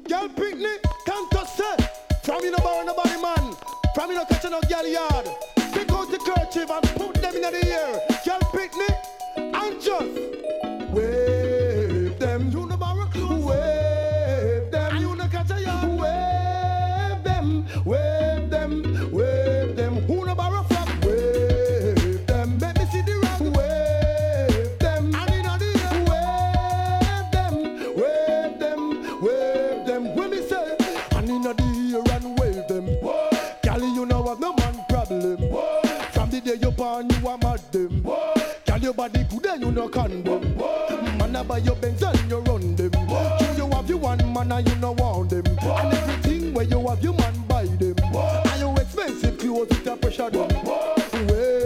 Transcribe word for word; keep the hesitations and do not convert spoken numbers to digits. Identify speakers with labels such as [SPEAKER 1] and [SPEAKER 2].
[SPEAKER 1] Girl picnic, can't touch that. From you no borrow nobody man. From you no catch no girl yard. Pick out the kerchief and put them in the air. Girl picnic, and just wave them. You no borrow clothes. Wave them. And you no catch a yard. Wave them, wave them, wave them. Who no borrow from? Wave them. Let me see the rock. Wave them. And in the air. Wave them, wave them, wave them. When me say, and in the air and wave them. Girl, you know have no man problem. From the day you born, you are mad them. Girl, your body good and you no condom. Man, I buy your Benz and you run them. You, you have you one man and you no want them. And everything where you have you man buy them. And you expensive clothes with a pressure them. Wave